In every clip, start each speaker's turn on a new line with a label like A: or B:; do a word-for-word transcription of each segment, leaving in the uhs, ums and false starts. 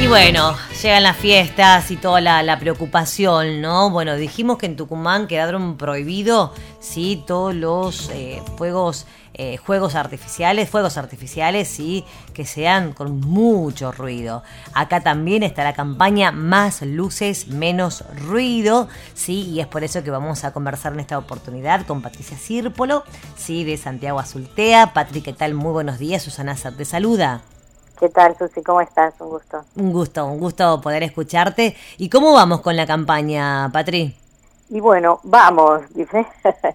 A: Y bueno, llegan las fiestas y toda la, la preocupación, ¿no? Bueno, dijimos que en Tucumán quedaron prohibidos, sí, todos los eh, fuegos, eh, juegos artificiales, fuegos artificiales, sí, que sean con mucho ruido. Acá también está la campaña Más Luces, Menos Ruido, sí, y es por eso que vamos a conversar en esta oportunidad con Patricia Círpolo, sí, de Santiago Azultea. Patri, ¿qué tal? Muy buenos días. Susana Sat te saluda.
B: ¿Qué tal, Susi? ¿Cómo estás? Un gusto.
A: Un gusto, un gusto poder escucharte. ¿Y cómo vamos con la campaña, Patri?
B: Y bueno, vamos, dice.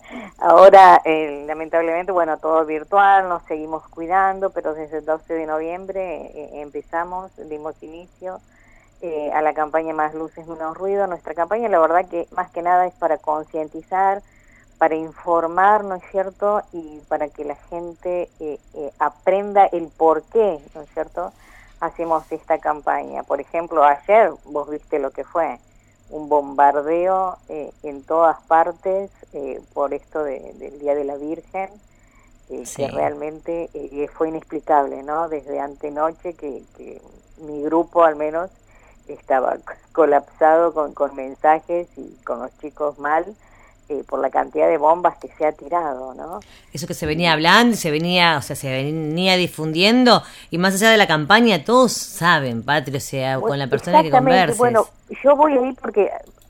B: Ahora, eh, lamentablemente, bueno, todo virtual, nos seguimos cuidando, pero desde el doce de noviembre eh, empezamos, dimos inicio eh, a la campaña Más Luces, Menos Ruido. Nuestra campaña, la verdad que más que nada es para concientizar, para informar, ¿no es cierto?, y para que la gente eh, eh, aprenda el por qué, ¿no es cierto?, hacemos esta campaña. Por ejemplo, ayer vos viste lo que fue, un bombardeo eh, en todas partes eh, por esto de, del Día de la Virgen, eh, sí. que realmente eh, fue inexplicable, ¿no?, desde antenoche que, que mi grupo al menos estaba colapsado con, con mensajes y con los chicos mal, Eh, por la cantidad de bombas que se ha tirado, ¿no?
A: Eso que se venía hablando, se venía, o sea, se venía difundiendo, y más allá de la campaña, todos saben, Patri, o sea, bueno, con la persona que converses.
B: Bueno, yo voy ahí porque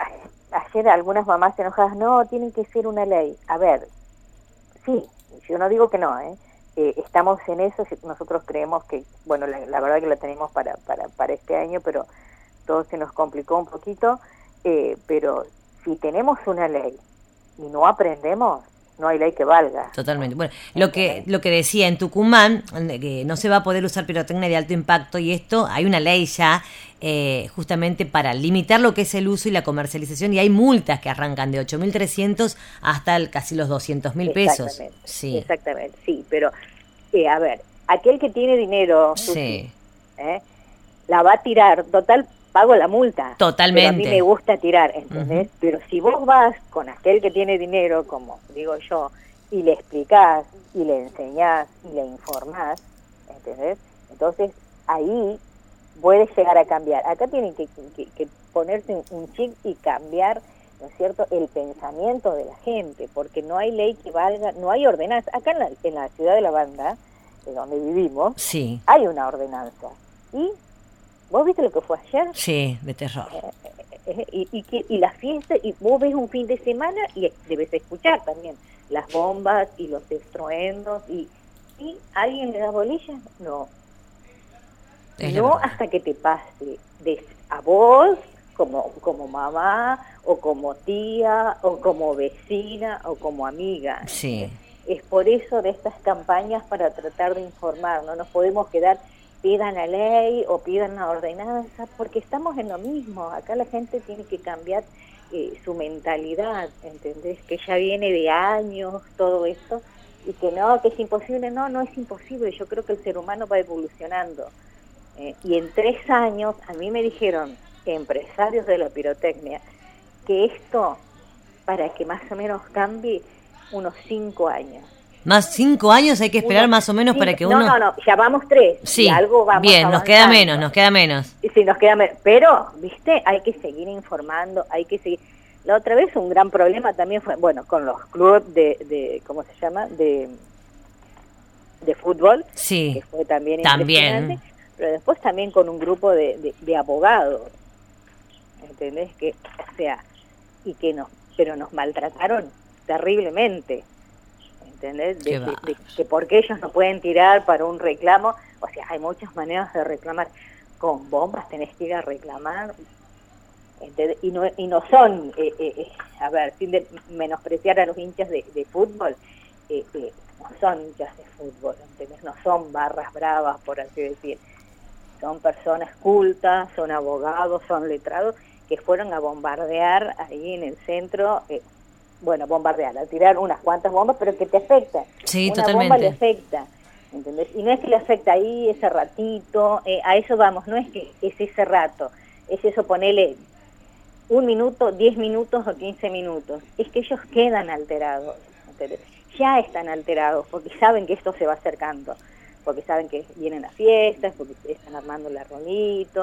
B: ayer algunas mamás enojadas, no, tienen que ser una ley. A ver, sí, yo no digo que no, ¿eh? Eh, estamos en eso, nosotros creemos que, bueno, la, la verdad que la tenemos para, para, para este año, pero todo se nos complicó un poquito, eh, pero si tenemos una ley, y no aprendemos, no hay ley que valga.
A: Totalmente. Bueno, lo que lo que decía en Tucumán, que no se va a poder usar pirotecnia de alto impacto, y esto, hay una ley ya eh, justamente para limitar lo que es el uso y la comercialización, y hay multas que arrancan de ocho mil trescientos hasta el, casi los doscientos mil pesos.
B: Exactamente,
A: sí.
B: exactamente, sí, pero eh, a ver, aquel que tiene dinero,
A: sí.
B: Susi, ¿eh? la va a tirar, total, pago la multa.
A: Totalmente.
B: Pero a mí me gusta tirar, ¿entendés? Uh-huh. Pero si vos vas con aquel que tiene dinero, como digo yo, y le explicás, y le enseñás, y le informás, ¿entendés? Entonces, ahí puede llegar a cambiar. Acá tienen que, que, que ponerse un chip y cambiar, ¿no es cierto?, el pensamiento de la gente, porque no hay ley que valga, no hay ordenanza. Acá en la, en la ciudad de La Banda, de donde vivimos,
A: sí.
B: hay una ordenanza. Y ¿vos viste lo que fue ayer?
A: Sí, de terror.
B: Eh, eh, y, y, que, y la fiesta, y vos ves un fin de semana y debes escuchar también las bombas y los estruendos, y, y ¿alguien le da bolilla? No.
A: Es
B: no hasta que te pase de, a vos, como, como mamá, o como tía, o como vecina, o como amiga.
A: Sí.
B: Es por eso de estas campañas, para tratar de informar, no nos podemos quedar pidan la ley o pidan la ordenanza, porque estamos en lo mismo. Acá la gente tiene que cambiar eh, su mentalidad, ¿entendés? Que ya viene de años todo esto, y que no, que es imposible. No, no es imposible. Yo creo que el ser humano va evolucionando. Eh, y en tres años, a mí me dijeron, empresarios de la pirotecnia, que esto, para que más o menos cambie, unos cinco años.
A: Más cinco años hay que esperar uno, más o menos sí, para que uno...
B: No, no, no, ya vamos tres.
A: Sí,
B: y algo vamos
A: bien,
B: avanzando.
A: nos queda menos, nos queda menos.
B: Sí, nos queda menos. Pero, viste, hay que seguir informando, hay que seguir... La otra vez un gran problema también fue, bueno, con los clubes de, de ¿cómo se llama?, de, de fútbol.
A: Sí,
B: que fue también
A: también.
B: impresionante. Pero después también con un grupo de, de, de abogados, ¿entendés? Que, o sea, y que nos, pero nos maltrataron terriblemente. ¿Entendés? De, de, de, que porque ellos no pueden tirar para un reclamo, o sea, hay muchas maneras de reclamar. Con bombas tenés que ir a reclamar, ¿entendés? Y no, y no son, eh, eh, a ver, sin de menospreciar a los hinchas de, de fútbol, eh, eh, no son hinchas de fútbol, ¿entendés? No son barras bravas, por así decir. Son personas cultas, son abogados, son letrados, que fueron a bombardear ahí en el centro, eh, bueno, bombardear, a tirar unas cuantas bombas, pero que te afecta.
A: Sí,
B: Una
A: totalmente.
B: bomba le afecta, ¿entendés? Y no es que le afecta ahí ese ratito, eh, a eso vamos, no es que es ese rato, es eso, ponele un minuto, diez minutos o quince minutos, es que ellos quedan alterados, ¿entendés? Ya están alterados, porque saben que esto se va acercando, porque saben que vienen las fiestas, porque están armando el arbolito,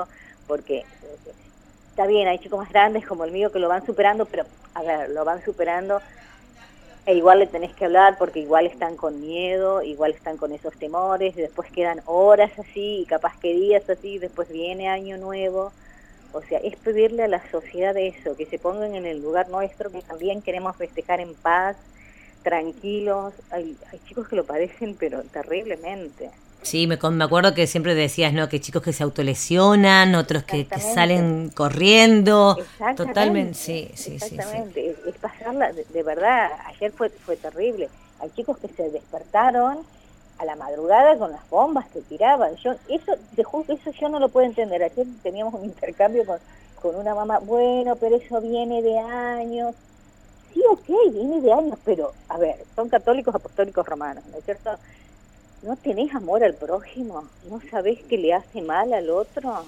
B: porque está bien, hay chicos más grandes como el mío que lo van superando, pero a ver, lo van superando e igual le tenés que hablar porque igual están con miedo, igual están con esos temores, y después quedan horas así, y capaz que días así, después viene año nuevo. O sea, es pedirle a la sociedad eso, que se pongan en el lugar nuestro, que también queremos festejar en paz, tranquilos. Hay, hay chicos que lo padecen, pero terriblemente.
A: Sí, me, me acuerdo que siempre decías, ¿no? Que chicos que se autolesionan, otros que, que salen corriendo. Totalmente, sí, sí,
B: exactamente.
A: sí. sí.
B: Es, es pasarla, de, de verdad, ayer fue fue terrible. Hay chicos que se despertaron a la madrugada con las bombas que tiraban. Yo eso, te juro, eso yo no lo puedo entender. Ayer teníamos un intercambio con, con una mamá, bueno, pero eso viene de años. Sí, ok, viene de años, pero, a ver, son católicos apostólicos romanos, ¿no es cierto? ¿No tenés amor al prójimo? ¿No sabés que le hace mal al otro? Claro.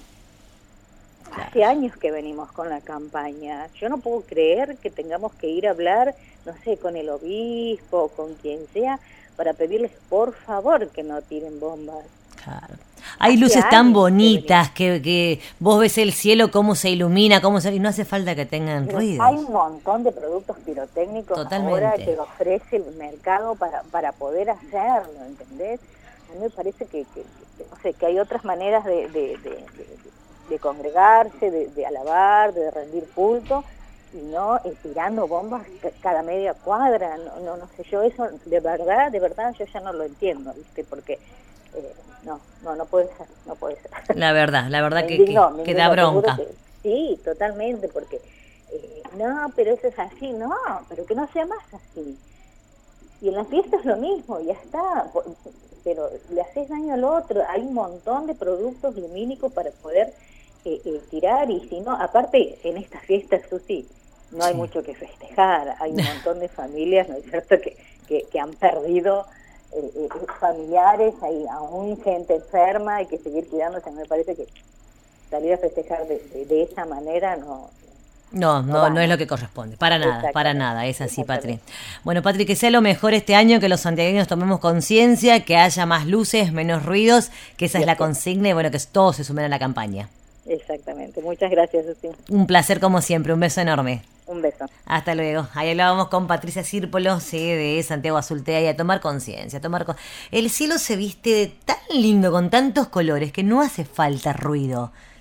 B: Hace años que venimos con la campaña. Yo no puedo creer que tengamos que ir a hablar, no sé, con el obispo, con quien sea, para pedirles por favor que no tiren bombas.
A: Claro. Hay Hace luces tan bonitas que, que vos ves el cielo, cómo se ilumina, cómo se... y no hace falta que tengan
B: Pero
A: ruidos.
B: Hay un montón de productos pirotécnicos
A: Totalmente.
B: ahora que ofrece el mercado para, para poder hacerlo, ¿entendés? A mí me parece que, que, que, no sé, que hay otras maneras de, de, de, de, de congregarse, de, de alabar, de rendir culto, y no eh, tirando bombas cada media cuadra. No, no, no sé, yo eso de verdad, de verdad yo ya no lo entiendo, ¿viste? Porque... Eh, no, no, no puede ser, no puede ser.
A: La verdad, la verdad que,
B: indigno,
A: que, que da bronca.
B: Que, sí, totalmente, porque eh, no, pero eso es así, no, pero que no sea más así. Y en las fiestas lo mismo, ya está, pero le haces daño al otro. Hay un montón de productos lumínicos para poder eh, eh, tirar, y si no, aparte en estas fiestas, Susi, no hay sí. mucho que festejar. Hay un montón de familias, ¿no es cierto?, que, que, que han perdido Eh, eh, familiares, hay aún gente enferma, hay que seguir cuidándose. Me parece que salir a festejar de, de, de esa manera no
A: no, no, no, no es lo que corresponde, para nada, para nada, es así, Patri. Bueno, Patri, que sea lo mejor este año, que los santiagueños tomemos conciencia, que haya más luces, menos ruidos, que esa es la consigna, y bueno, que todos se sumen a la campaña.
B: Exactamente, muchas gracias, Susi.
A: Un placer como siempre, un beso enorme.
B: Un beso.
A: Hasta luego. Ahí hablábamos con Patricia Círpolo, sí, de Santiago Azultea, y a tomar conciencia, a tomar con... El cielo se viste de tan lindo, con tantos colores, que no hace falta ruido.